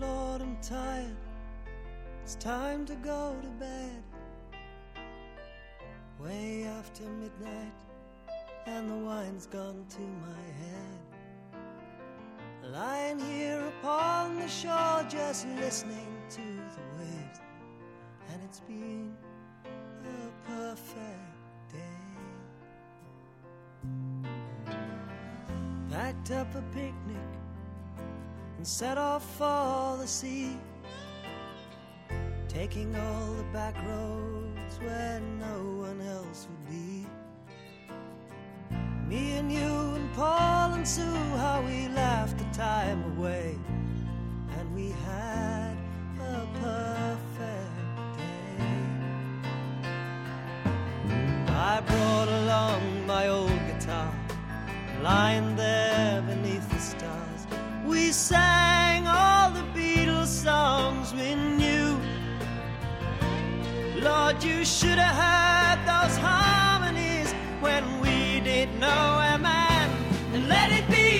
Lord, I'm tired. It's time to go to bed. Way after midnight, and the wine's gone to my head. Lying here upon the shore, just listening to the waves, and it's been a perfect day. Packed up a picnic and set off for the sea, taking all the back roads where no one else would be. Me and you and Paul and Sue, how we laughed the time away, and we had a perfect day. I brought along my old guitar, lying there beneath the stars. We sang all the Beatles songs we knew. Lord, you should have heard those harmonies when we didn't know a man. And let it be.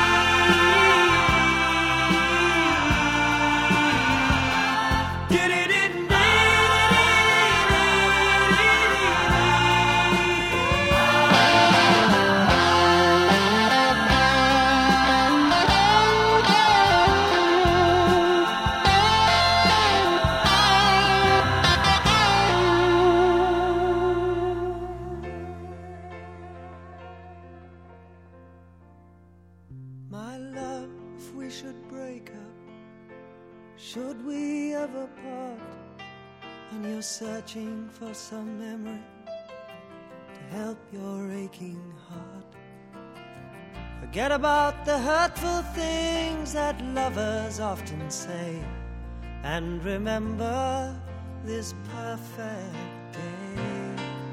My love, if we should break up, should we ever part, and you're searching for some memory to help your aching heart, forget about the hurtful things that lovers often say, and remember this perfect day.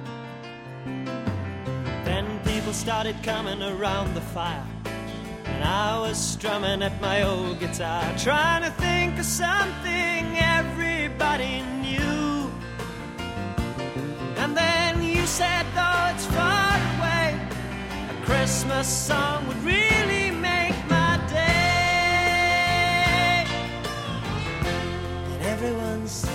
Then people started coming around the fire, and I was strumming at my old guitar, trying to think of something everybody knew. And then you said, though it's far away, a Christmas song would really make my day. And everyone sang.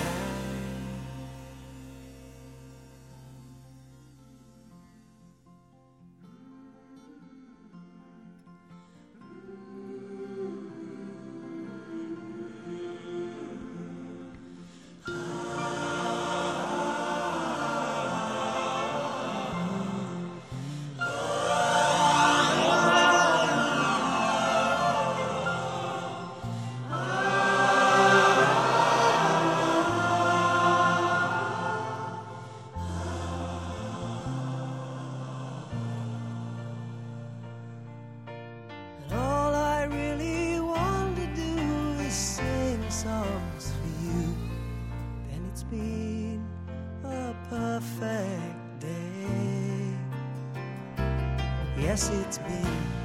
Songs for you, then it's been a perfect day. Yes, it's been